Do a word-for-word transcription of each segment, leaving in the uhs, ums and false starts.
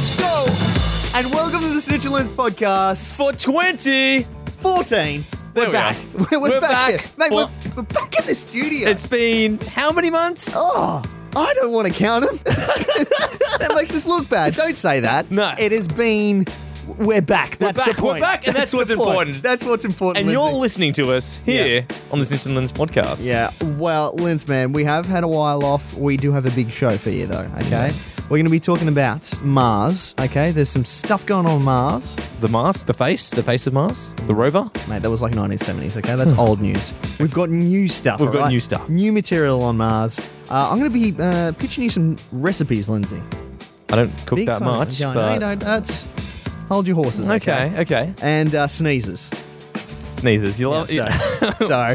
Let's go! And welcome to the Snitch and Lens podcast. For twenty fourteen. There We're we back. are. We're, We're back. back here. Mate, for- we're, we're back in the studio. It's been how many months? oh, I don't want to count them. That makes us look bad. Don't say that. No. It has been... We're back. That's back. the We're point. back, and that's what's the point. important. That's what's important, And Lindsay. you're listening to us here on the Snitch and Lens podcast. Yeah, well, Linz, man, we have had a while off. We do have a big show for you, though, okay? We're going to be talking about Mars, okay? There's some stuff going on Mars. The Mars, the face, the face of Mars, the rover. Mate, that was like nineteen seventies, okay? That's old news. We've got new stuff, We've got alright? new stuff. New material on Mars. Uh, I'm going to be uh, pitching you some recipes, Lindsay. I don't cook Big that sign. much. Yeah, I know but... you don't. That's... Hold your horses, okay? Okay, okay. And uh, sneezes. Sneezes. You love Yeah, so, so,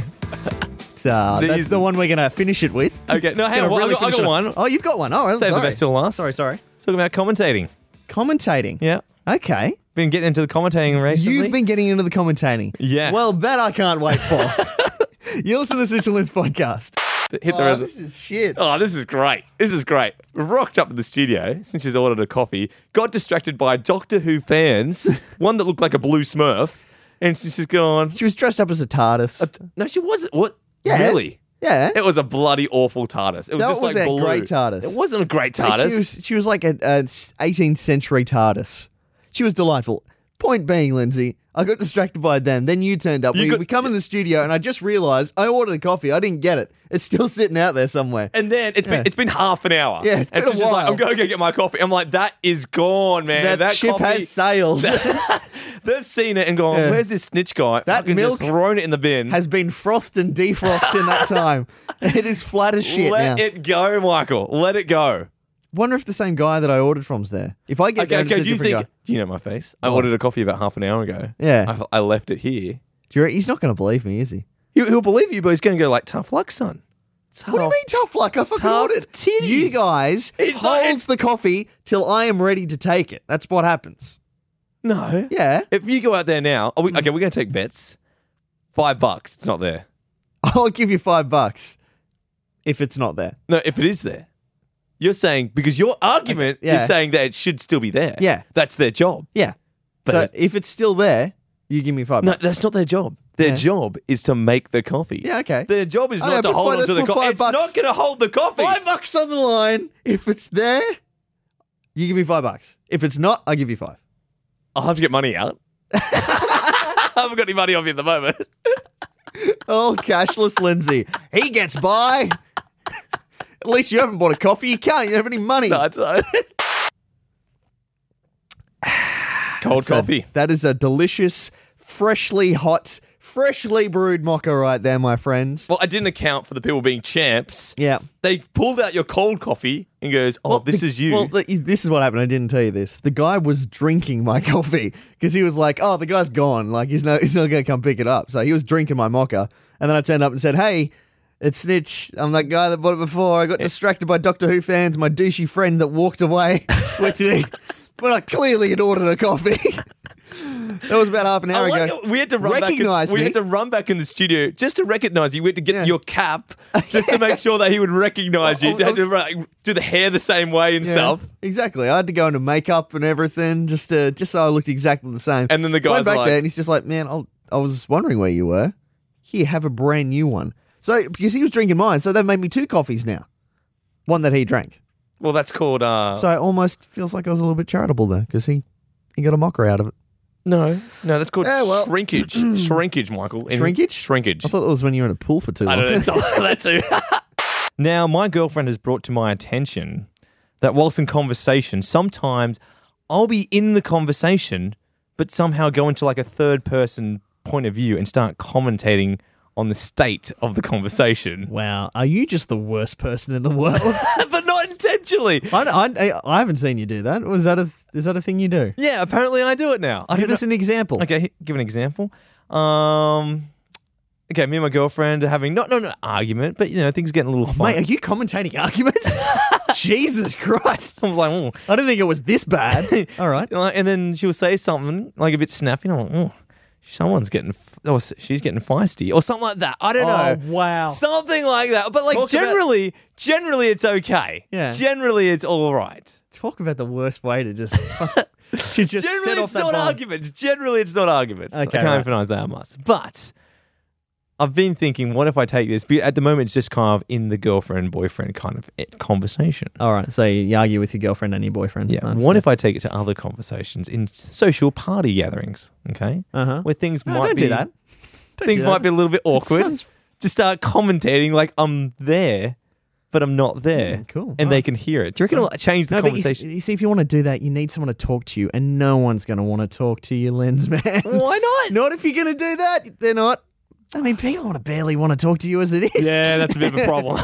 so uh, These- that's the one we're going to finish it with. Okay, no, hang Gonna on. really I got, I finish got it one. off. Oh, you've got one. Oh, I'm Save the sorry. best till last. Sorry, sorry. Talking about commentating. Commentating. Yeah. Okay. Been getting into the commentating recently. You've been getting into the commentating. Yeah. Well, that I can't wait for. You listen to the Snitch and Lens podcast. Hit the Oh, rhythm. this is shit. Oh, this is great. This is great. We've rocked up to the studio since she's ordered a coffee, got distracted by Doctor Who fans, one that looked like a blue Smurf, and she's just gone, She was dressed up as a TARDIS. no, she wasn't. What? Yeah. Really? Yeah. It was a bloody awful TARDIS. It was That just was like a blue. great TARDIS. It wasn't a great Mate, TARDIS. She was, she was like a, a eighteenth century TARDIS. She was delightful. Point being, Lindsay, I got distracted by them. Then you turned up. You We, got- we come in the studio and I just realised I ordered a coffee. I didn't get it. It's still sitting out there somewhere. and then it's Yeah. been it's been half an hour. Yeah, it's and been she's a just like, while. I'm going to go get my coffee. I'm like, that is gone, man. that, That, ship coffee, has sailed. They've seen it and gone, Yeah. where's this snitch guy? That Fucking milk just thrown it in the bin. has been frothed and defrothed in that time. It is flat as shit Let now. it go, Michael. Let it go. Wonder if the same guy that I ordered from's there. If I get Okay, there, and okay. it's a Do you different think? guy. Do you know my face? I What? ordered a coffee about half an hour ago. Yeah. I, I left it here. Do you reckon- he's not going to believe me, is he? He, he'll believe you, but he's going to go like, tough luck, son. Tough. What do you mean tough luck? I fucking Tough ordered. titties. You guys It's like- holds the coffee till I am ready to take it. That's what happens. No. Yeah. If you go out there now, are we, okay, we're going to take bets. Five bucks. It's not there. I'll give you five bucks if it's not there. No, if it is there. You're saying, because your argument Okay, yeah. is saying that it should still be there. Yeah. That's their job. Yeah. But- so if it's still there, you give me five No, bucks. that's not their job. Their Yeah. job is to make the coffee. Yeah, okay. Their job is I not know, to but hold fine, on to the let's put coffee. five It's bucks. not going to hold the coffee. Five bucks on the line. If it's there, you give me five bucks. If it's not, I give you five. I'll have to get money out. I haven't got any money on me at the moment. Oh, cashless Lindsay. He gets by. At least you haven't bought a coffee. You can't. You don't have any money. No, it's not. Cold So coffee. that is a delicious, freshly hot, freshly brewed mocha right there, my friend. Well, I didn't account for the people being champs. Yeah. They pulled out your cold coffee and goes, oh, Well, this the- is you. Well, the, this is what happened. I didn't tell you this. The guy was drinking my coffee because he was like, "Oh, the guy's gone. Like he's no, he's not going to come pick it up." So he was drinking my mocha, and then I turned up and said, "Hey, it's Snitch. I'm that guy that bought it before. I got distracted by Doctor Who fans. My douchey friend that walked away with me, but I clearly had ordered a coffee." That was about half an hour I like ago. it. We had to run back. Recognise In, we me. had to run back in the studio just to recognise you. We had to get Yeah. your cap just to make sure that he would recognise you. I- I You had to was- like, do the hair the same way and Yeah, stuff. exactly. I had to go into makeup and everything just to just so I looked exactly the same. And then the Went guy's back like, there and he's just like, "Man, I'll, I was wondering where you were. Here, have a brand new one." So because he was drinking mine, so they've made me two coffees now. One that he drank. well, that's called. Uh, So it almost feels like I was a little bit charitable there because he he got a mocker out of it. no, no, that's called Yeah, well- shrinkage. Shrinkage, Michael. In- Shrinkage? Shrinkage. I thought that was when you were in a pool for too I long. don't know. It's not that too. Now, my girlfriend has brought to my attention that whilst in conversation, sometimes I'll be in the conversation, but somehow go into like a third person point of view and start commentating on the state of the conversation. Wow, are you just the worst person in the world? But not intentionally. I, I, I haven't seen you do that. Was that a is that a thing you do? Yeah, apparently I do it now. I Give don't us know- an example. Okay, h- give an example. Um, okay, me and my girlfriend are having not not an argument, but you know things getting a little fun. Mate, are you commentating arguments? Jesus Christ. I'm like, oh. I didn't think it was this bad. All right. You know, and then she'll say something like a bit snappy. And I'm like, oh. someone's getting, f- or s- she's getting feisty, or something like that. I don't know. Oh, wow. Something like that. But like Talk about- generally, generally it's okay. Yeah. Generally it's all right. Talk about the worst way to just to just Generally set off it's that not bomb. arguments. Generally it's not arguments. Okay, I can't right. emphasize that much. But I've been thinking, what if I take this? Be- At the moment, it's just kind of in the girlfriend boyfriend kind of eh, conversation. All right, so you argue with your girlfriend and your boyfriend. Yeah. What if I take it to other conversations in social party gatherings? Okay, Uh huh. where things No, might don't be do that. Don't things do might that. be a little bit awkward. sounds- To start commentating like I'm there, but I'm not there. Mm, cool. And All they right. can hear it. Do you reckon it'll change the No, but you, s- conversation? you see, if you want to do that, you need someone to talk to you, and no one's going to want to talk to you, Linz, man. Why not? Not if you're going to do that. They're not. I mean, people want to barely want to talk to you as it is. Yeah, that's a bit of a problem.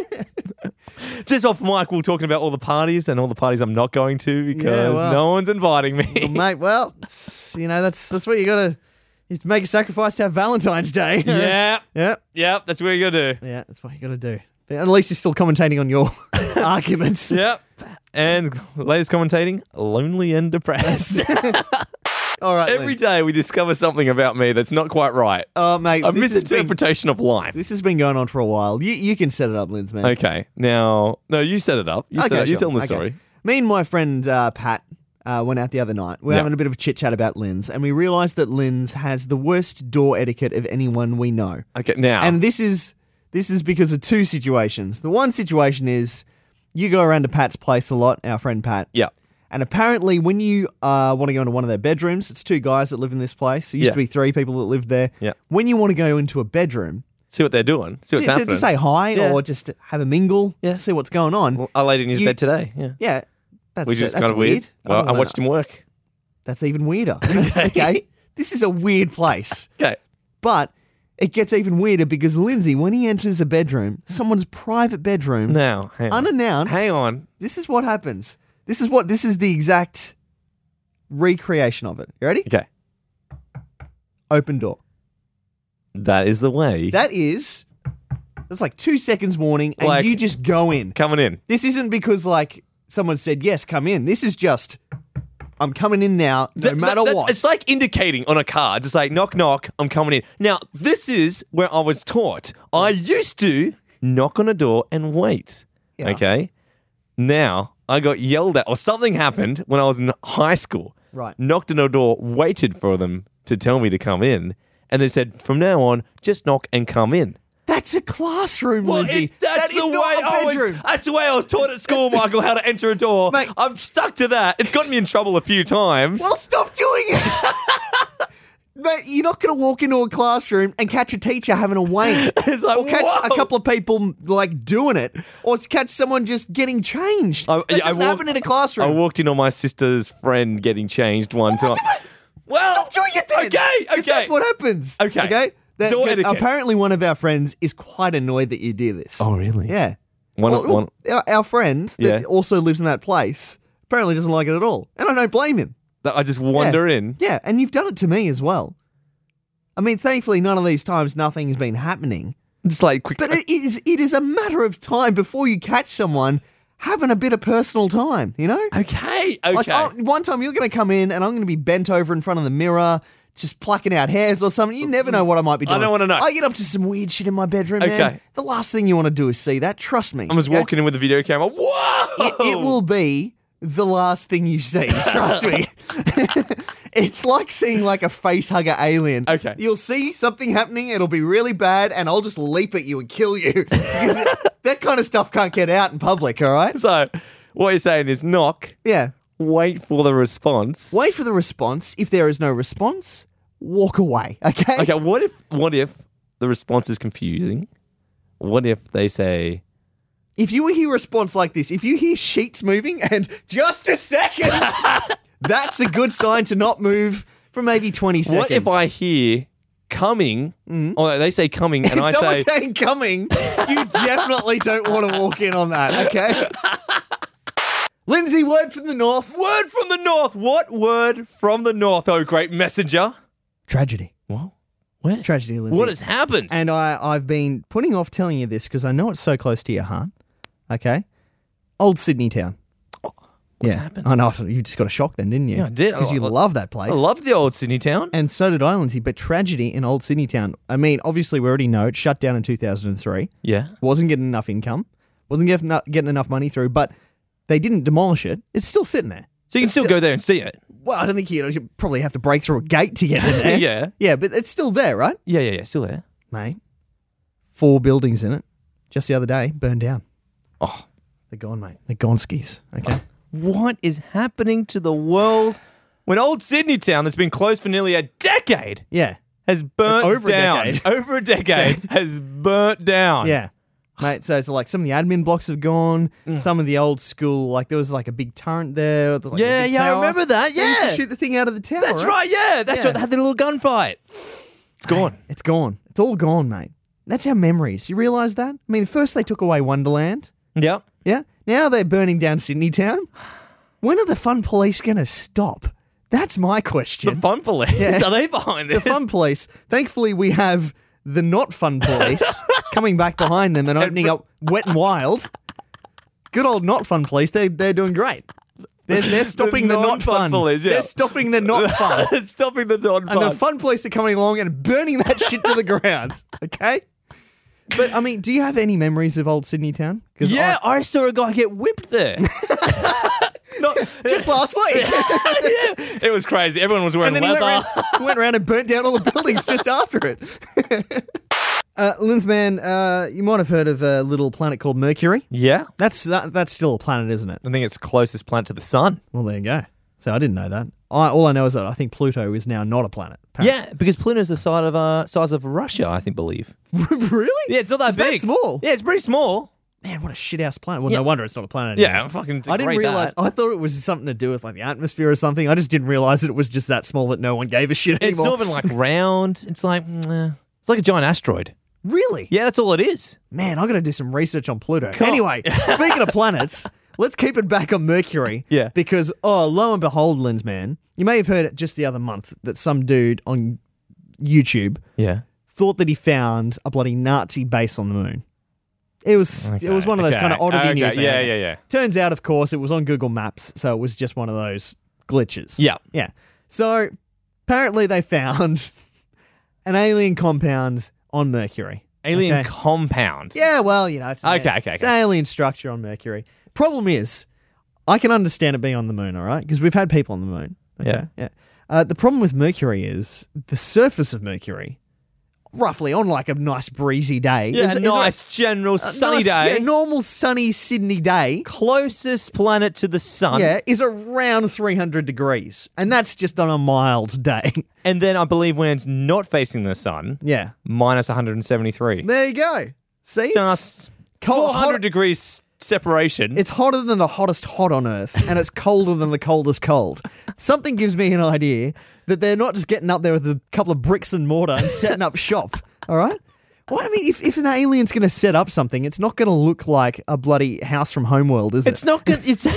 Just off mic, we we're talking about all the parties and all the parties I'm not going to because Yeah, well. no one's inviting me. Well, mate, well, it's, you know, that's that's what you got to. You have to make a sacrifice to have Valentine's Day. yeah, yeah, yeah, that's what you gotta do. yeah. That's what you got to do. But at least you're still commentating on your arguments. Yep. And latest commentating, lonely and depressed. All right. Every Linz. day we discover something about me that's not quite right. Oh, mate, A this has, been, misinterpretation of life. this has been going on for a while. You you can set it up, Linz, man. Okay, now, no, you set it up. You set it up. You sure. tell them the Okay. story. Me and my friend uh, Pat uh, went out the other night. We We're Yeah. having a bit of a chit chat about Linz, and we realised that Linz has the worst door etiquette of anyone we know. Okay, now. And this is this is because of two situations. The one situation is you go around to Pat's place a lot, our friend Pat. yeah. And apparently, when you uh, want to go into one of their bedrooms, it's two guys that live in this place. It used Yeah. to be three people that lived there. Yeah. When you want to go into a bedroom See what they're doing. See what's to, to, happening. to say hi Yeah. or just to have a mingle, Yeah. see what's going on. Well, I laid in his You- bed today. Yeah. yeah, that's Which uh, is that's kind of weird. weird. Well, don't I wanna- watched him work. That's even weirder. okay, this is a weird place, Okay. but it gets even weirder because Lindsay, when he enters a bedroom, someone's private bedroom, Now, hang on. unannounced, Hang on. this is what happens. This is what this is the exact recreation of it. You ready? Okay. Open door. That is the way. That is, that's like two seconds warning, and Like- you just go in. Coming in. This isn't because like someone said yes, come in. This is just, I'm coming in now, no Th- matter that- what. It's like indicating on a card. Just like, knock, knock, I'm coming in. Now, this is where I was taught. I used to knock on a door and wait. Yeah. Okay? Now, I got yelled at, or something happened when I was in high school. Right. Knocked on a door, waited for them to tell me to come in, and they said, from now on, just knock and come in. That's a classroom, Lindsay. it- that's that is the way not a I was. bedroom. That's the way I was taught at school, Michael, how to enter a door. Mate. I'm stuck to that. It's gotten me in trouble a few times. Well, stop doing it. Mate, you're not going to walk into a classroom and catch a teacher having a wank. It's like, or catch whoa. a couple of people like doing it, or catch someone just getting changed. I- that yeah, I doesn't walk- happen in a classroom. I walked in on my sister's friend getting changed one time. Well, Stop doing it then. Okay, 'Cause okay. That's what happens. Okay. Okay. That- Door 'cause etiquette. apparently, one of our friends is quite annoyed that you do this. Oh, really? Yeah. One, Well, one, our, our friend that Yeah. also lives in that place apparently doesn't like it at all, and I don't blame him. that I just wander yeah. in. Yeah, and you've done it to me as well. I mean, thankfully, none of these times nothing's been happening. Just like quick. But it is it is a matter of time before you catch someone having a bit of personal time, you know? okay, okay. Like, oh, one time you're going to come in and I'm going to be bent over in front of the mirror, just plucking out hairs or something. You never know what I might be I doing. don't wanna know. I get up to some weird shit in my bedroom, man. Okay. The last thing you want to do is see that. Trust me. I was okay? walking in with a video camera. Whoa! It, it will be the last thing you see. Trust me. It's like seeing like a face hugger alien. Okay. You'll see something happening, it'll be really bad, and I'll just leap at you and kill you. Because it- that kind of stuff can't get out in public, all right? So, what you're saying is knock, Yeah. wait for the response. Wait for the response. If there is no response, walk away, okay? Okay, what if what if the response is confusing? What if they say, If you hear a response like this, if you hear sheets moving and just a second, that's a good sign to not move for maybe twenty seconds. what if I hear coming, or they say coming, and If I someone's say, saying coming, you definitely don't want to walk in on that, okay? Lindsay, word from the north. word from the north. What word from the north, oh great messenger? Tragedy. What? Where? Tragedy, Lindsay. What has happened? And I, I've been putting off telling you this because I know it's so close to your heart, okay? Old Sydney town. What's yeah. happened? I know. You just got a shock then, didn't you? Yeah, I did. Because you I- I- love that place. I love the old Sydney town. And so did I, Lindsay. But tragedy in old Sydney town. I mean, obviously, we already know it shut down in two thousand three. Yeah. Wasn't getting enough income. Wasn't getting getting enough money through. But they didn't demolish it. It's still sitting there. So you can It's still still- go there and see it. Well, I don't think you, know, you probably have to break through a gate to get in there. Yeah. Yeah, but it's still there, right? Yeah, yeah, yeah. Still there. Mate, four buildings in it just the other day burned down. Oh, They're gone, mate. They're gone skis. Okay. what is happening to the world when old Sydney town that's been closed for nearly a decade Yeah. has burnt Over a down? decade. Over a decade has burnt down. Yeah. Mate, so it's like some of the admin blocks have gone. Some of the old school, like there was like a big turret there. there was, like, a Yeah, big yeah, I tower. remember that. They used to Yeah. shoot the thing out of the tower. That's right. Yeah, that's Yeah. right. They had their little gunfight. It's gone. It's gone. It's all gone, mate. That's our memories. You realise that? I mean, first they took away Wonderland. Yep. Yeah. Now they're burning down Sydney town. When are the fun police going to stop? That's my question. The fun police. Yeah. Are they behind this? The fun police. Thankfully, we have the not fun police coming back behind them and opening up Wet and Wild. Good old not fun police. They they're doing great. They're, they're stopping the, not non-fun fun. police, yeah. They're stopping the not fun. It's stopping the non-fun. And the fun police are coming along and burning that shit to the ground. Okay? But, I mean, do you have any memories of old Sydney town? 'Cause Yeah, I- I saw a guy get whipped there. Not, just last week. yeah, it was crazy. Everyone was wearing And then he leather. went around, went around and burnt down all the buildings just after it. uh, Linzman, uh, you might have heard of a little planet called Mercury. Yeah, That's that, that's still a planet, isn't it? I think it's the closest planet to the sun. Well, there you go. So I didn't know that. I, all I know is that I think Pluto is now not a planet. apparently. Yeah, because Pluto's the size of uh, size of Russia, I think. Believe. Really? Yeah, it's not that Is that big. small? Yeah, it's pretty small. Man, what a shit ass planet. Well, Yeah. no wonder it's not a planet anymore. Yeah, fucking. I didn't degrade realize. that. I thought it was something to do with like the atmosphere or something. I just didn't realize that it was just that small that no one gave a shit It's anymore. not even like round. It's like mm, it's like a giant asteroid. Really? Yeah, that's all it is. Man, I'm going to do some research on Pluto. Cool. Anyway, speaking of planets, let's keep it back on Mercury. Yeah. Because, oh, lo and behold, Linz, man, you may have heard it just the other month that some dude on YouTube Yeah. thought that he found a bloody Nazi base on the moon. It was it was one of those Okay, kind of oddity okay, news. yeah, out yeah, there. yeah. Turns out, of course, it was on Google Maps, so it was just one of those glitches. Yeah. Yeah. So apparently they found an alien compound on Mercury. Alien Okay. compound. Yeah, well, you know, it's an, Okay, okay, it's okay. an alien structure on Mercury. Problem is, I can understand it being on the moon, all right? Because we've had people on the moon. Okay? Yeah. Yeah. Uh, the problem with Mercury is the surface of Mercury, roughly on like a nice breezy day. Yeah, is, is nice general a sunny nice- day. Yeah, normal sunny Sydney day. Closest planet to the sun. Yeah, is around three hundred degrees. And that's just on a mild day. And then I believe when it's not facing the sun, Yeah. minus one hundred seventy-three. There you go. See? It's Just cold, four hundred hot- degrees separation. It's hotter than the hottest hot on Earth, and it's colder than the coldest cold. Something gives me an idea that they're not just getting up there with a couple of bricks and mortar and setting up shop. All right? Well, I mean, if, if an alien's going to set up something, it's not going to look like a bloody house from Homeworld, is it's it? not good. It's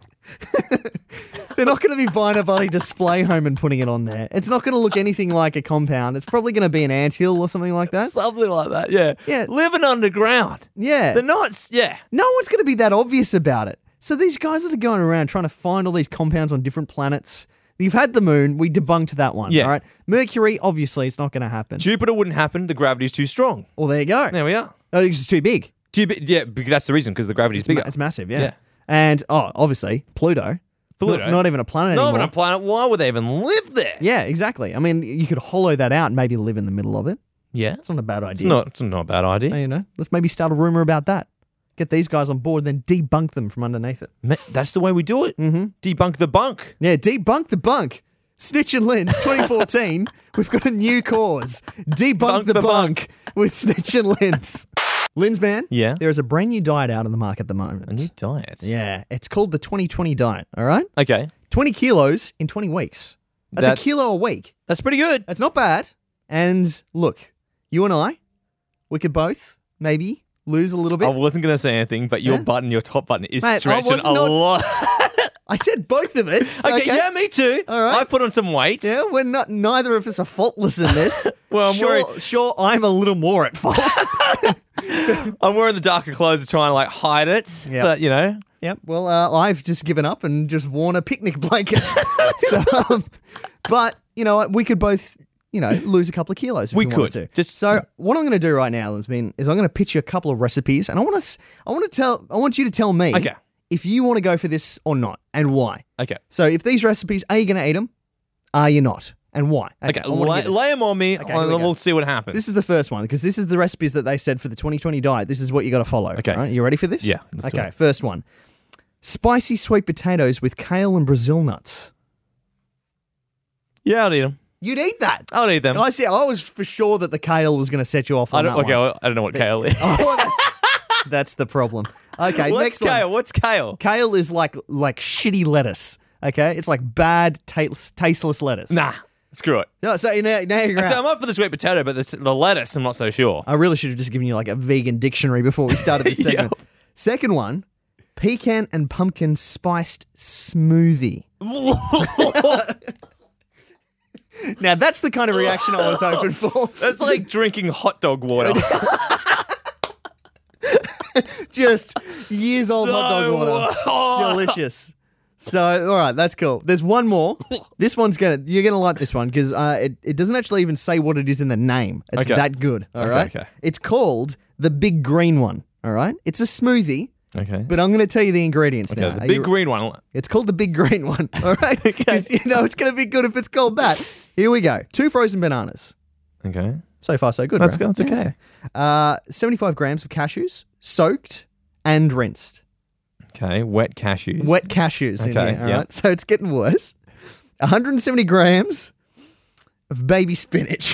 They're not going to be buying a bloody display home and putting it on there. It's not going to look anything like a compound. It's probably going to be an anthill or something like that. something like that. Yeah. Yeah. Living underground. Yeah. They're not. s- Yeah. No one's going to be that obvious about it. So these guys that are going around trying to find all these compounds on different planets. You've had the moon. We debunked that one. Yeah. All right. Mercury, obviously, it's not going to happen. Jupiter wouldn't happen. The gravity's too strong. Well, there you go. There we are. Oh, it's too big. Too big. Yeah, because that's the reason. Because the gravity's bigger. Ma- It's massive, yeah. Yeah. And, oh, obviously, Pluto. Pluto. Not, not even a planet Not anymore. even a planet. Why would they even live there? Yeah, exactly. I mean, you could hollow that out and maybe live in the middle of it. Yeah. It's not a bad It's idea. not. It's not a bad idea. You know, let's maybe start a rumor about that. Get these guys on board, then debunk them from underneath it. Ma- That's the way we do it. Mm-hmm. Debunk the bunk. Yeah, debunk the bunk. Snitch and Linz, twenty fourteen. We've got a new cause. Debunk Bunk the, the bunk, with Snitch and Linz. Linz, man. Yeah. There is a brand new diet out on the market at the moment. A new diet. Yeah, it's called the twenty twenty diet. All right, Okay. twenty kilos in twenty weeks. That's, That's- a kilo a week. That's pretty good. That's not bad. And look, you and I, we could both maybe lose a little bit. I wasn't going to say anything, but your Yeah? button, your top button, is Mate, I stretching was a not- lot. I said both of us. Okay, Okay, yeah, me too. All right. I put on some weight. Yeah, we're not. Neither of us are faultless in this. Well, I'm sure, worried- sure, I'm a little more at fault. I'm wearing the darker clothes to try and like hide it. Yep. But you know, Yep. Well, uh, I've just given up and just worn a picnic blanket. so, um, but you know what? We could both, you know, lose a couple of kilos. If We we, wanted could. to. Just- so, what I'm going to do right now, Linsbeen, is I'm going to pitch you a couple of recipes, and I want to, I want to tell, I want you to tell me, Okay. if you want to go for this or not, and why. okay. So, if these recipes, are you going to eat them? Are you not? And why? Okay, I wanna lay, hear this. lay them on me, Okay, and here we then go. we'll see what happens. This is the first one because this is the recipes that they said for the twenty twenty diet. This is what you got to follow. Okay. All right, you ready for this? Yeah, let's do Okay. it. First one: spicy sweet potatoes with kale and Brazil nuts. yeah, I'll eat them. You'd eat that. I'll eat them. I see. I was for sure that the kale was going to set you off I on don't. that Okay, one. well, I don't know what kale is. Oh, that's, that's the problem. Okay, What's next kale? one. What's kale? Kale is like like shitty lettuce. Okay, it's like bad, taste, tasteless lettuce. Nah, screw it. No, so now, now you're So out. I'm up for the sweet potato, but the, the lettuce, I'm not so sure. I really should have just given you like a vegan dictionary before we started this Yeah. segment. Second one, pecan and pumpkin spiced smoothie. Now that's the kind of reaction I was hoping for. That's like drinking hot dog water. Just years old hot dog No. water. Delicious. So, all right, that's cool. There's one more. This one's gonna you're gonna like this one because uh, it it doesn't actually even say what it is in the name. It's Okay. that good. All Okay, right. okay. It's called the Big Green One. All right. It's a smoothie, Okay. but I'm going to tell you the ingredients Okay, now. the Are big you- green one. It's called the Big Green One. All right. Because you know it's going to be good if it's called that. Here we go. Two frozen bananas. Okay. So far, so good. That's bro. good. That's okay. Uh, seventy-five grams of cashews, soaked and rinsed. Okay. Wet cashews. Wet cashews in Okay, here. All yep. right. So it's getting worse. one hundred seventy grams of baby spinach.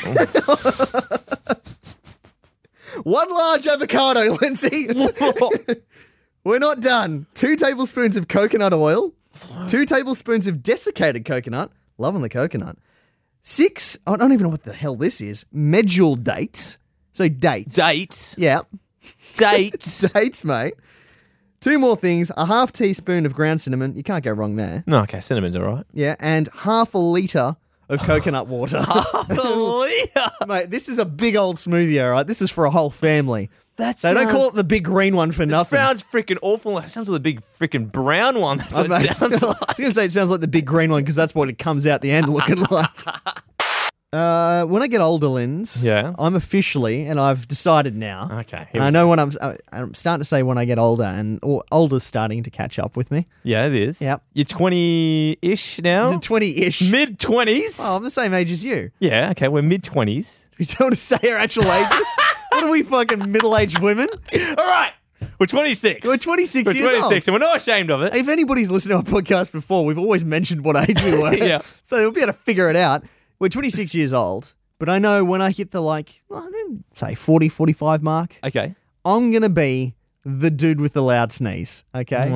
One large avocado, Lindsay. We're not done. Two tablespoons of coconut oil. Two tablespoons of desiccated coconut. Loving the coconut. Six, I don't even know what the hell this is. Medjool dates. So dates. Dates. Yeah. Dates. Dates, mate. Two more things. A half teaspoon of ground cinnamon. You can't go wrong there. No, okay. Cinnamon's all right. Yeah. And half a litre of coconut water. Mate, this is a big old smoothie, all right? This is for a whole family. That's They don't call it the big green one for nothing. Sounds freaking awful. It sounds like the big freaking brown one. That's I what it sounds was like. going to say it sounds like the big green one because that's what it comes out the end looking like. Uh, when I get older, Linz, Yeah. I'm officially, and I've decided now. Okay. And I know when I'm, I- I'm starting to say when I get older, and or older's starting to catch up with me. Yeah, it is. Yep. You're twenty-ish now? twenty-ish. Mid twenties? Oh, I'm the same age as you. Yeah, okay, we're mid twenties. We don't want to say our actual ages. What are we, fucking middle-aged women? All right. We're twenty-six. We're twenty-six We're years old. twenty-six, and we're not ashamed of it. If anybody's listened to our podcast before, we've always mentioned what age we were. Yeah. So they'll be able to figure it out. We're twenty-six years old, but I know when I hit the, like, well, I mean, say forty, forty-five mark, Okay. I'm going to be the dude with the loud sneeze, okay?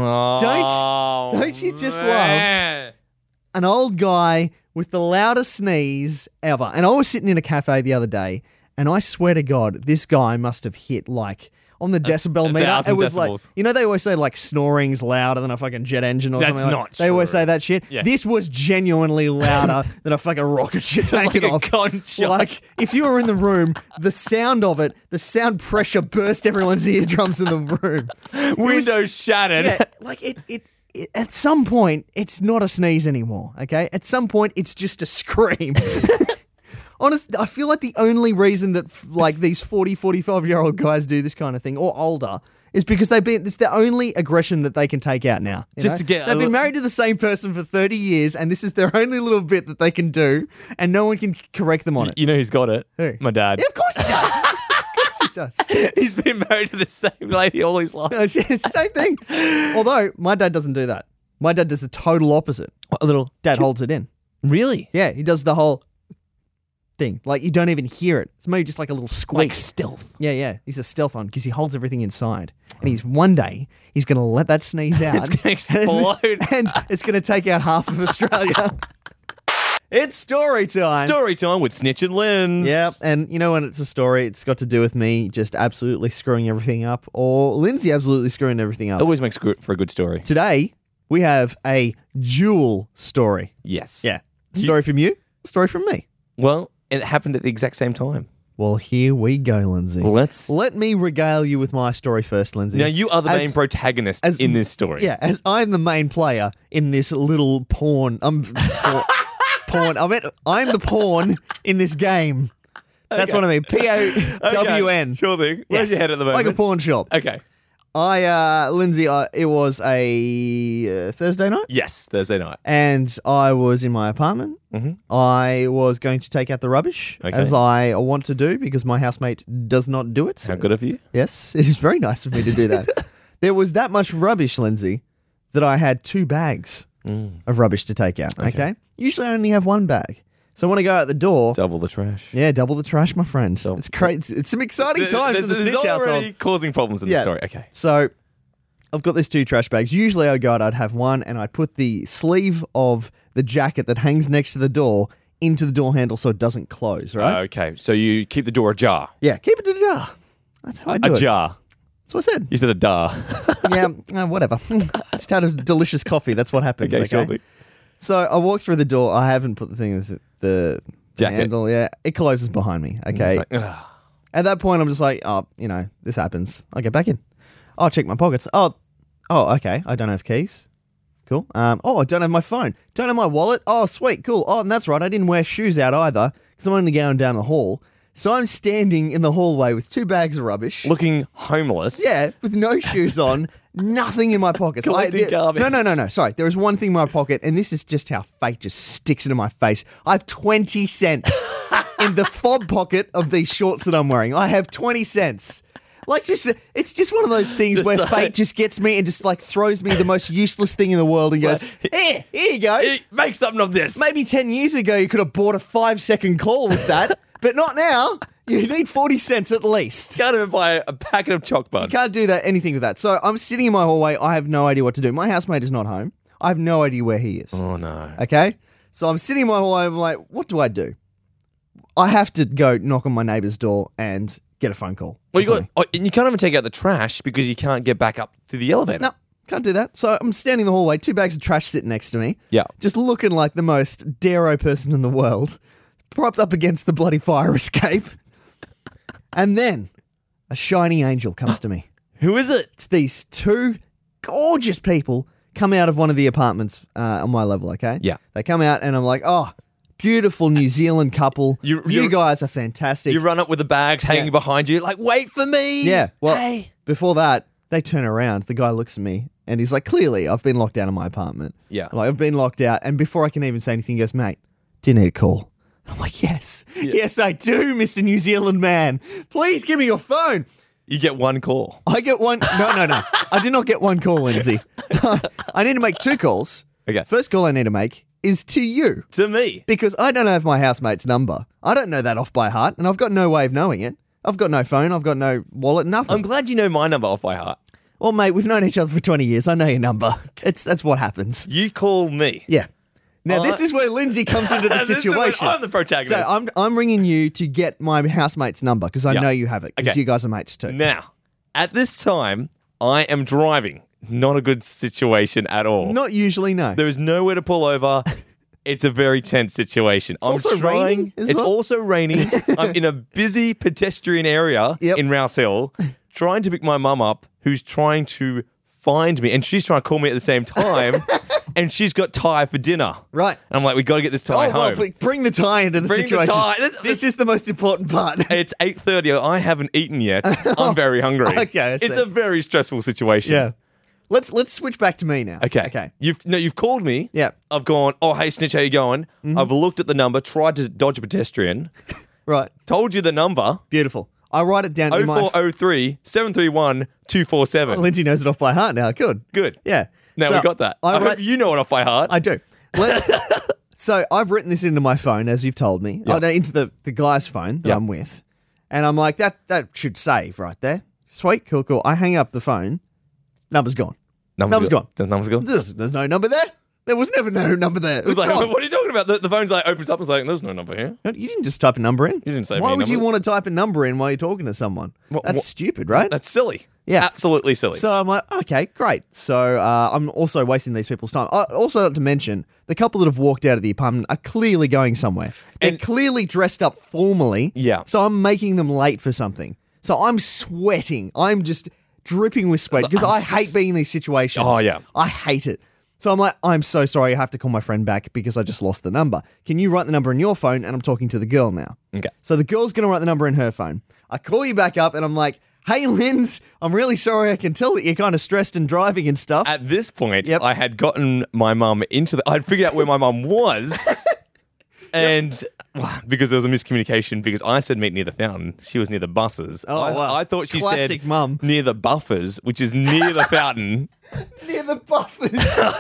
Oh, don't you just man. An old guy with the loudest sneeze ever. And I was sitting in a cafe the other day, and I swear to God, this guy must have hit, like, on the decibel a meter, thousand it was like, decibels. you know, they always say like snoring's louder than a fucking jet engine or That's something. like not They always true. say that shit. Yeah. This was genuinely louder than a fucking rocket ship taking Like a off. gunshot. Like if you were in the room, the sound of it, the sound pressure burst everyone's eardrums in the room. Windows shattered. Yeah, like it, it, it. At some point, it's not a sneeze anymore. Okay, at some point, it's just a scream. Honest, I feel like the only reason that f- like these forty, forty-five year old guys do this kind of thing or older is because they've been, it's the only aggression that they can take out now. you Just know? to get a They've been li- married to the same person for thirty years and this is their only little bit that they can do and no one can correct them on it. You know who's got it? Who? My dad. Yeah, of course he does. of course he does. He's been married to the same lady all his life. No, it's it's the same thing. Although my dad doesn't do that. My dad does the total opposite. A little. Dad holds it in. Really? Yeah, he does the whole thing. Like you don't even hear it. It's maybe just like a little squeak. Like stealth. Yeah, yeah. He's a stealth on because he holds everything inside. And he's one day he's going to let that sneeze out. It's gonna explode. And, and it's going to take out half of Australia. It's story time. Story time with Snitch and Lens. Yep. And you know when it's a story, it's got to do with me just absolutely screwing everything up or Lindsay absolutely screwing everything up. Always makes good for a good story. Today, we have a dual story. Yes. Yeah. Story from you, story from me. Well, it happened at the exact same time. Well, here we go, Lindsay. Let's. Let me regale you with my story first, Lindsay. Now, you are the As- main protagonist as- in this story. Yeah, as I'm the main player in this little porn. I'm porn. porn I meant I'm the pawn in this game. That's Okay. what I mean. P O W N. Okay, sure thing. Where's Yes, your head at the moment? Like a pawn shop. Okay. I, uh, Lindsay, uh, it was a uh, Thursday night, Yes, Thursday night. and I was in my apartment. Mhm. I was going to take out the rubbish, Okay. as I want to do because my housemate does not do it. How good of you? Yes, it is very nice of me to do that. There was that much rubbish, Lindsay, that I had two bags Mm. of rubbish to take out. Okay. Usually I only have one bag. So when I go out the door, Double the trash. yeah, double the trash, my friend. Double- It's great. It's, it's some exciting This times in the is Snitch already household. causing problems in Yeah. the story. Okay. So I've got these two trash bags. Usually I go out, I'd have one, and I'd put the sleeve of the jacket that hangs next to the door into the door handle so it doesn't close, right? Okay. So you keep the door ajar. yeah, keep it ajar. That's how I do A it. jar. That's what I said. You said a dar. yeah, uh, whatever. It's out of delicious coffee. That's what happens. Okay, Okay, sure thing. So I walk through the door. I haven't put the thing with the, the Jacket. handle. Yeah, it closes behind me. Okay. It's like, ugh. At that point, I'm just like, oh, you know, this happens. I get back in. I'll check my pockets. Oh, oh, okay. I don't have keys. Cool. Um, oh, I don't have my phone. Don't have my wallet. Oh, sweet. Cool. Oh, and that's right. I didn't wear shoes out either because I'm only going down the hall. So I'm standing in the hallway with two bags of rubbish. Looking homeless. Yeah, with no shoes on, nothing in my pockets. Collecting there- garbage. No, no, no, no. Sorry. There is one thing in my pocket, and this is just how fate just sticks into my face. I have twenty cents in the fob pocket of these shorts that I'm wearing. I have twenty cents. Like, just, it's just one of those things Just where like- fate just gets me and just like throws me the most useless thing in the world and goes, here, here you go. Hey, make something of this. Maybe ten years ago you could have bought a five second call with that, but not now. You need forty cents at least. Can't even buy a packet of chalk buns. You can't do that, anything with that. So I'm sitting in my hallway. I have no idea what to do. My housemate is not home. I have no idea where he is. Oh no. Okay? So I'm sitting in my hallway. I'm like, what do I do? I have to go knock on my neighbor's door and get a phone call. Well, or you got. something. Oh, and you can't even take out the trash because you can't get back up through the elevator. No, can't do that. So I'm standing in the hallway, two bags of trash sitting next to me. Yeah. Just looking like the most Darrow person in the world, propped up against the bloody fire escape. And then a shiny angel comes to me. Who is it? It's these two gorgeous people come out of one of the apartments uh, on my level, okay? Yeah. They come out and I'm like, oh, beautiful New Zealand couple. You- You, you- guys are fantastic. You run up with the bags hanging Yeah. behind you, like, wait for me. yeah. Well, Hey. before that, they turn around. The guy looks at me and he's like, clearly, I've been locked out of my apartment. Yeah. Like, I've been locked out. And before I can even say anything, he goes, mate, do you need a call? I'm like, yes. Yes, I do, Mister New Zealand man. Please give me your phone. You get one call. I get one. No, no, no. I did not get one call, Lindsay. I need to make two calls. Okay. First call I need to make is to you To me. because I don't have my housemate's number. I don't know that off by heart, and I've got no way of knowing it. I've got no phone. I've got no wallet. Nothing. I'm glad you know my number off by heart. well, mate, we've known each other for twenty years. I know your number. It's that's what happens. You call me. Yeah. Now Uh, this is where Lindsay comes into the This is when situation. I'm the protagonist. So I'm I'm ringing you to get my housemate's number because I Yeah. know you have it because Okay. you guys are mates too. Now, at this time, I am driving. Not a good situation at all. Not usually, no. There is nowhere to pull over. It's a very tense situation. It's I'm also trying, raining as It's well. also raining. I'm in a busy pedestrian area Yep. in Rouse Hill, trying to pick my mum up, who's trying to find me, and she's trying to call me at the same time, and she's got Thai for dinner. Right. And I'm like, we got to get this Thai Oh, well, home. br- bring the tie into the Bring the situation. tie. This- This is the most important part. It's eight thirty. I haven't eaten yet. I'm very hungry. Okay, I It's see. a very stressful situation. yeah. Let's let's switch back to me now. Okay. Okay. You've no, you've called me. Yeah. Mm-hmm. I've gone, oh, hey, Snitch, how you going? I've looked at the number, tried to dodge a pedestrian, Right. told you the number, Beautiful. I write it down in my. oh four oh three, seven three one, two four seven. Lindsay knows it off by heart now. Good. Good. Yeah. Now So we got that. I, I, write, hope you know it off by heart. I do. Let's. So I've written this into my phone, as you've told me. Yeah. Oh, no, into the, the guy's phone that Yeah. I'm with. And I'm like, that that should save right there. Sweet, cool, cool. I hang up the phone. Number's gone. Number's number's go- gone. The number's gone. There's, there's no number there. There was never no number there. It It was like, gone. what are you talking about? The, the phone's like opens up and it's like, there's no number here. You didn't just type a number in. You didn't say Why me a would you number. want to type a number in while you're talking to someone? What- That's what- stupid, right? That's silly. Yeah. Absolutely silly. So I'm like, okay, great. So uh, I'm also wasting these people's time. I also not to mention, the couple that have walked out of the apartment are clearly going somewhere. They're And- clearly dressed up formally. Yeah. So I'm making them late for something. So I'm sweating. I'm just dripping with sweat because I'm I s- hate being in these situations. Oh, yeah. I hate it. So I'm like, I'm so sorry. I have to call my friend back because I just lost the number. Can you write the number in your phone? And I'm talking to the girl now. okay. So the girl's going to write the number in her phone. I call you back up and I'm like, hey, Linz, I'm really sorry. I can tell that you're kind of stressed and driving and stuff. At this point, Yep. I had gotten my mum into the. I'd figured out where my mum was. And well, because there was a miscommunication, because I said meet near the fountain, she was near the buses. Oh, I, wow. I thought she Classic said mum. near the buffers, which is near the fountain. Near the buffers.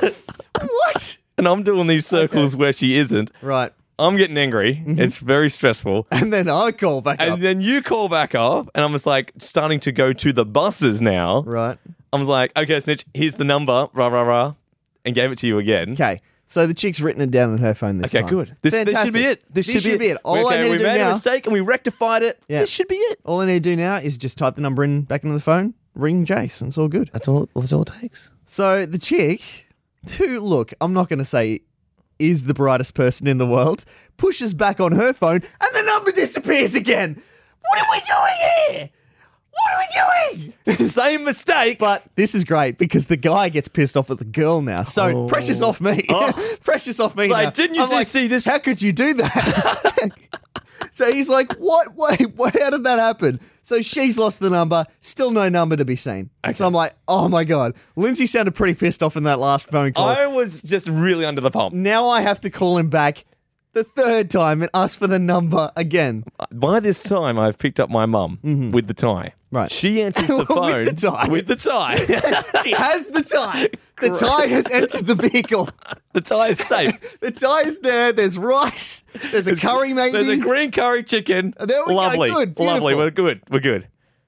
What? And I'm doing these circles where she isn't. Right. I'm getting angry. It's very stressful. And then I call back And up. then you call back up, and I'm just like starting to go to the buses now. Right. I was like, okay, Snitch, here's the number, rah, rah, rah, and gave it to you again. Okay. So the chick's written it down on her phone this Okay, time. good. This, this should be Fantastic. it. This, should, be, it. All okay, I need we to do made now. a mistake and we rectified it. Yeah. This should be it. All I need to do now is just type the number in back into the phone, ring Jace, and it's all good. That's all. That's all it takes. So the chick, who, look, I'm not going to say is the brightest person in the world, pushes back on her phone and the number disappears again. What are we doing here? What are we doing? Same mistake. But this is great because the guy gets pissed off at the girl now. So Oh. pressure's off me. Oh. Pressure's off me Like, now. didn't you I'm see- like, see this- How could you do that? So he's like, what? Wait, wait, how did that happen? So she's lost the number, still no number to be seen. So I'm like, oh my God. Lindsay sounded pretty pissed off in that last phone call. I was just really under the pump. Now I have to call him back the third time and ask for the number again. By this time, I've picked up my mum with the tie. Right. She answers the With phone the tie. With the tie. She has the tie. The tie has entered the vehicle. the tie is safe. The tie is there. There's rice. There's a curry maybe. There's a green curry chicken. There we go. Lovely. Good. Lovely. Beautiful. We're good. We're good.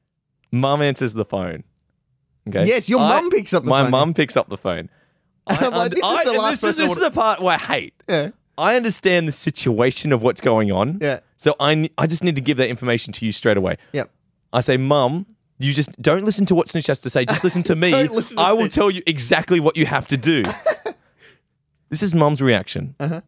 Mum answers the phone. Okay. Yes, your I- mum picks up the my phone. mum picks up the phone. I I'm like, this is I- the and last this is, person I this is wanna- the part where I hate. Yeah. I understand the situation of what's going on. Yeah. So I, ne- I just need to give that information to you straight away. Yep. I say, Mum, you just don't listen to what Snitch has to say. Just listen to me. Don't listen to I will Snitch. tell you exactly what you have to do. This is Mum's reaction. Uh-huh.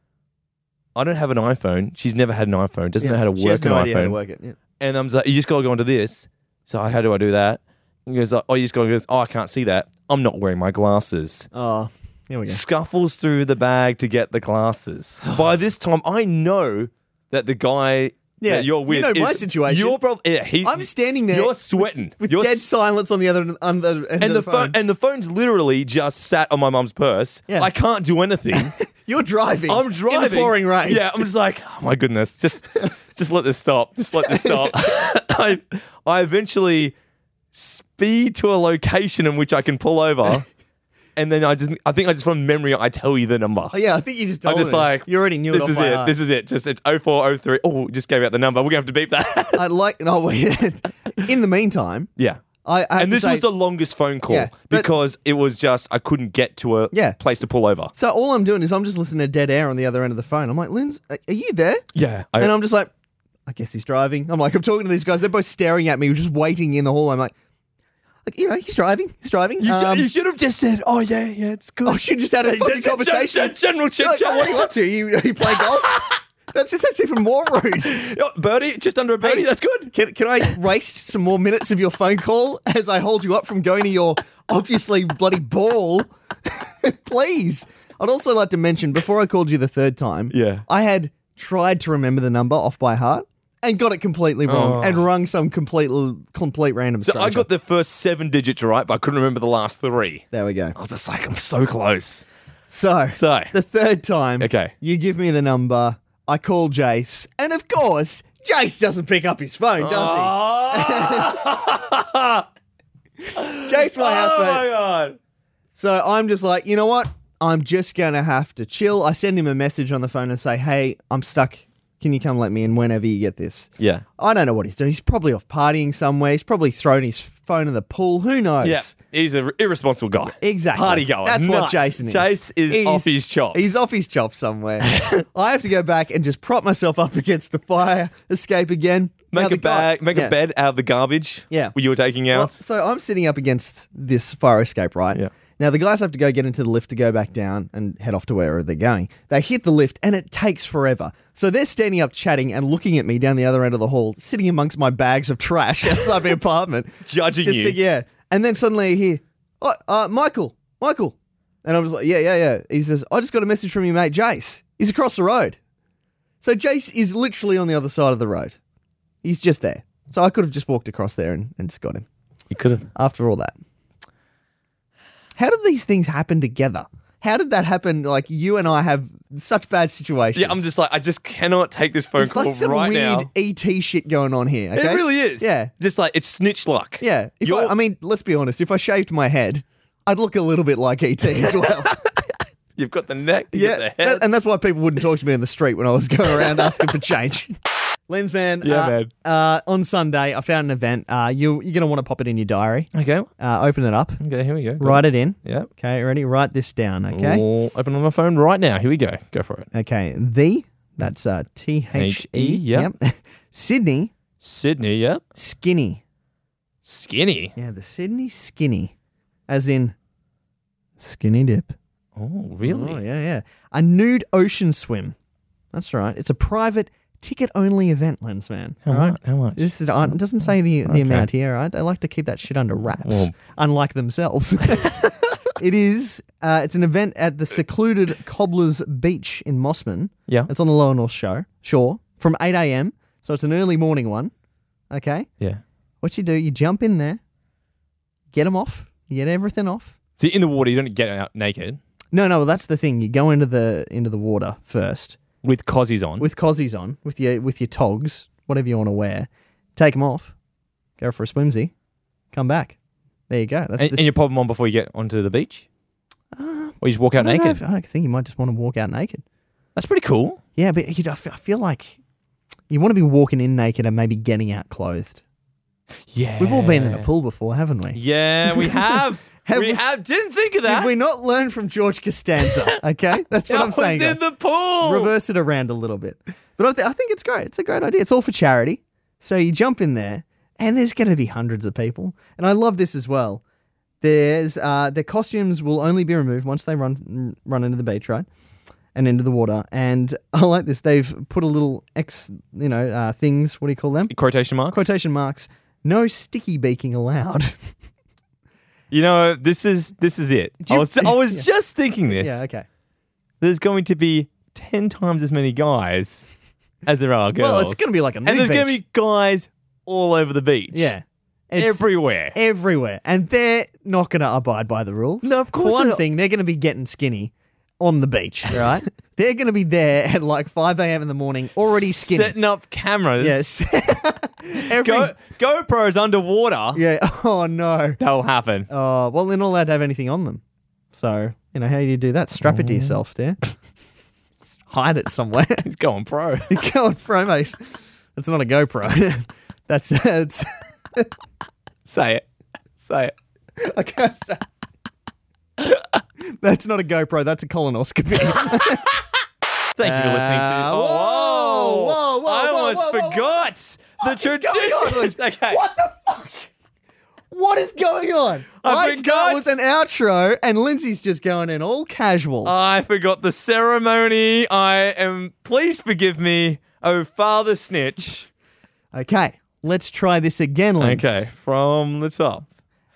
I don't have an iPhone. She's never had an iPhone. Doesn't know Yeah. how to She has work no an idea how to iPhone. work it. Yeah. And I'm like, you just got to go into this. So how do I do that? He goes, like, oh, you just got to go. Oh, I can't see that. I'm not wearing my glasses. Oh, here we go. Scuffles through the bag to get the glasses. By this time, I know that the guy Yeah, that you're you with know my is- situation. You're probably yeah, he, I'm standing there You're sweating with You're dead s- silence on the other on the end and of the the phone. phone and the phone's literally just sat on my mum's purse. Yeah. I can't do anything. You're driving. I'm driving in the pouring rain. Yeah, I'm just like, oh my goodness, just just let this stop. Just let this stop. I I eventually speed to a location in which I can pull over, and then I just I think I just from memory I tell you the number. Oh, yeah, I think you just I'm told just me. like, you already knew this it off is by it. heart. This is it. Just it's oh four oh three. Oh, just gave out the number. We're gonna have to beep that. I'd like. No, wait. In the meantime, yeah. I, I had And to this say, was the longest phone call Yeah, but- because it was just I couldn't get to a Yeah. place to pull over. So all I'm doing is I'm just listening to dead air on the other end of the phone. I'm like, Linz, are are you there? Yeah. I, And I'm just like, I guess he's driving. I'm like, I'm talking to these guys. They're both staring at me, just waiting in the hall. I'm like, like you know, he's driving. He's driving. you, should, Um, you should have just said, oh yeah, yeah, it's good. oh, she just had a fucking Gen- conversation. gen- General chit You're like, oh, what are you chat. up to? You, you play golf? That's just that's even more rude. Oh, birdie, just under a birdie. Hey, That's good. Can, can I waste some more minutes of your phone call as I hold you up from going to your obviously bloody ball? Please. I'd also like to mention, before I called you the third time, Yeah. I had tried to remember the number off by heart and got it completely wrong Oh. and rung some complete complete random So stranger. I got the first seven digits right, but I couldn't remember the last three. There we go. I was just like, I'm so close. So, So, the third time, Okay. you give me the number, I call Jace, and of course, Jace doesn't pick up his phone, does oh, he? Jace, my oh housemate. my god. So I'm just like, you know what? I'm just going to have to chill. I send him a message on the phone and say, hey, I'm stuck Can you come let me in whenever you get this? Yeah. I don't know what he's doing. He's probably off partying somewhere. He's probably thrown his phone in the pool. Who knows? Yeah. He's an irresponsible guy. Exactly. Party going. That's what Nuts. Jason is. Chase is He's- off his chops. He's off his chops somewhere. I have to go back and just prop myself up against the fire escape again. Now Make the a bag, guy- make yeah. a bed out of the garbage. Yeah. You were taking out. Well, so I'm sitting up against this fire escape, right? Yeah. Now the guys have to go get into the lift to go back down and head off to wherever they're going. They hit the lift and it takes forever. So they're standing up chatting and looking at me down the other end of the hall, sitting amongst my bags of trash outside my apartment. Judging Just you. think, yeah. And then suddenly I hear, oh, uh, Michael, Michael. And I was like, yeah, yeah, yeah. He says, I just got a message from your mate, Jace. He's across the road. So Jace is literally on the other side of the road. He's just there. So I could have just walked across there and, and just got him You could have. after all that. How did these things happen together? How did that happen? Like, you and I have such bad situations. Yeah, I'm just like, I just cannot take this phone It's call like some right weird now. E T shit going on here. Okay? It really is. Yeah. Just like, it's snitch luck. Yeah. If I, You're- I mean, let's be honest. If I shaved my head, I'd look a little bit like E T as well. You've got the neck, you've Yeah, got the that- head. and that's why people wouldn't talk to me in the street when I was going around asking for change. Lensman, Yeah, uh, man. Uh, on Sunday, I found an event. Uh, you, you're going to want to pop it in your diary. okay. Uh, open it up. Okay, here we go. Go. Write it in. Yep. Okay, ready? Write this down, okay? All open on my phone right now. Here we go. Go for it. Okay, the, that's uh, T H E. H E, yep. Sydney Sydney, yep. Skinny. Skinny. Yeah, the Sydney Skinny. As in skinny dip. Oh, really? Oh, yeah, yeah. A nude ocean swim. That's right. It's a private ticket-only event, Lensman. How all right? much? How much? This is, uh, it doesn't say the, the Okay. amount here, right? They like to keep that shit under wraps, Well- unlike themselves. It is, uh, it's an event at the secluded Cobblers Beach in Mossman. Yeah. It's on the Lower North Shore, shore from eight a.m. So it's an early morning one. Okay. Yeah. What you do, you jump in there, get them off, you get everything off. So you're in the water, you don't get out naked No, no, well, that's the thing. You go into the into the water first with cozies on. with cozies on, with your with your togs, whatever you want to wear. Take them off, go for a swimsy, come back. There you go. That's and, this, and you pop them on before you get onto the beach? uh, Or you just walk out I don't know naked? if- I think you might just want to walk out naked. That's pretty cool. Yeah, but you, I feel- I feel like you want to be walking in naked and maybe getting out clothed. Yeah. We've all been in a pool before, haven't we? Yeah, we have. Have we we- have. Didn't think of that. Did we not learn from George Costanza? Okay, that's what I I'm saying. was in guys. the pool. Reverse it around a little bit. But I, th- I think it's great. It's a great idea. It's all for charity. So you jump in there, and there's going to be hundreds of people. And I love this as well. There's uh, their costumes will only be removed once they run run into the beach, right, and into the water. And I like this. They've put a little X, you know, uh, things. What do you call them? Quotation marks. Quotation marks. No sticky beaking allowed. You know, this is this is it. Do I you- was I was Yeah. just thinking this. Yeah. Okay. There's going to be ten times as many guys as there are girls. Well, it's going to be like a nude and there's beach. going to be guys all over the beach. Yeah. It's everywhere. everywhere. And they're not going to abide by the rules. No, of course For one not. thing, they're going to be getting skinny on the beach, right? They're going to be there at like five a.m. in the morning, already skinny. Setting up cameras. Yes. Every, Go, GoPros underwater. yeah. Oh, no. That'll happen. Oh, well, they're not allowed to have anything on them. So, you know, how do you do that? Strap it to yourself, dear. Hide it somewhere. He's going pro. Go on, pro, mate. That's not a GoPro. That's, it's, Say it. Say it. I can't say. That's not a GoPro. That's a colonoscopy. Thank you for listening to. Uh, Oh, whoa, whoa, whoa, I whoa, almost whoa, whoa, whoa. forgot the What is going on, tradition. Liz? Okay. What the fuck? What is going on? I I forgot. start with an outro, and Lindsay's just going in all casual. I forgot the ceremony. I am. Please forgive me, oh Father Snitch. Okay, let's try this again, Lindsay. Okay, from the top.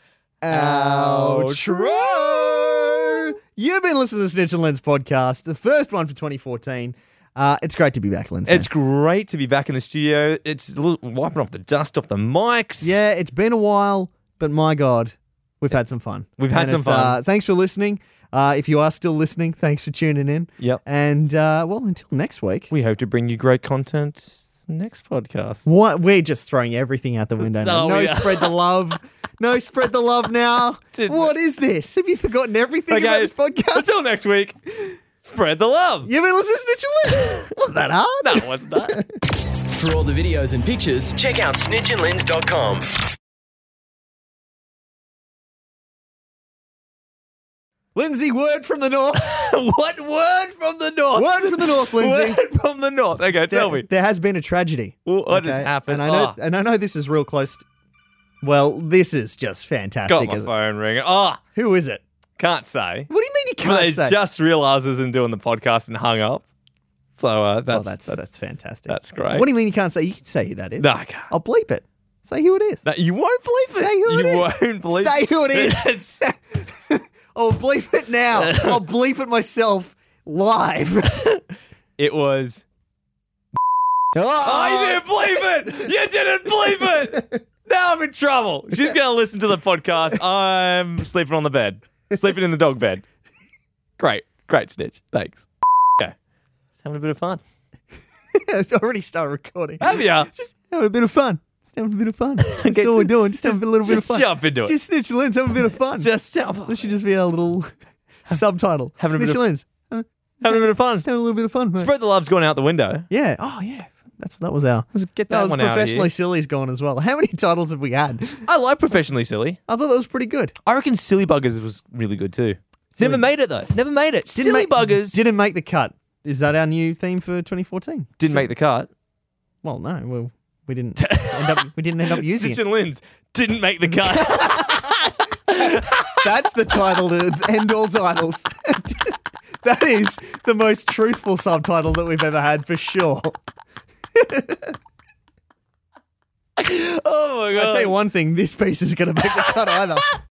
Outro. You've been listening to the Snitch and Lens podcast, the first one for twenty fourteen. Uh, it's great to be back, Lindsay. It's great to be back in the studio. It's a little, wiping off the dust off the mics. Yeah, it's been a while, but my God, we've had some fun. We've had And some it's, fun. Uh, thanks for listening. Uh, if you are still listening, thanks for tuning in. Yep. And, uh, well, until next week. We hope to bring you great content next podcast. What? We're just throwing everything out the window now. No, No we are. spread the love. No spread the love now. Didn't- What is this? Have you forgotten everything Okay, about this podcast? Until next week. Spread the love. You've been listening to Snitch and Linz. Wasn't that hard? No, it wasn't that. For all the videos and pictures, check out snitch and linz dot com. Lindsay, word from the north. What word from the north? Word from the north, Lindsay. Word from the north. Okay, tell there, me. There has been a tragedy. Well, what okay? has happened? And I know, Oh. and I know this is real close. To, well, this is just fantastic. Got my phone ringing. Oh, Who is it? can't say. What do you mean you can't But they say? just realised I was in doing the podcast and hung up. So uh, that's, oh, that's, that's that's fantastic. that's great. What do you mean you can't say? You can say who that is. No, I can't. I'll bleep it. Say who it is. No, you won't believe it. Say who you it is. won't believe Say who it is. It's- I'll bleep it now. I'll bleep it myself live. it was. Oh, you didn't believe it. You didn't believe it. Now I'm in trouble. She's going to listen to the podcast. I'm sleeping on the bed. Sleeping in the dog bed. Great. Great, Snitch. Thanks. Okay. Just having a bit of fun. It's already started recording. Have ya? Just having a bit of fun. Just having a bit of fun. That's all we're doing. Just having a little bit of Just fun. jump into It's it. Just Snitch and Linz having a bit of fun. Just have, This should just be our little subtitle. having a bit Snitch of- and Linz. Uh, having a bit of fun. Just having a little bit of fun, mate. Spread the love's going out the window. Yeah. Oh, yeah. That's that was our. Let's get That that was one out of Professionally here. Silly's gone as well. How many titles have we had? I like Professionally Silly. I thought that was pretty good. I reckon Silly Buggers was really good too. Silly- Never made it though. Never made it. Silly make, Buggers didn't make the cut. Is that our new theme for twenty fourteen? didn't make the cut. Well, no. Well, we didn't end up. We didn't end up using Stitch it. and Linz didn't make the cut. That's the title to end all titles. That is the most truthful subtitle that we've ever had for sure. Oh my god. I'll tell you one thing, this piece is going to make the cut either.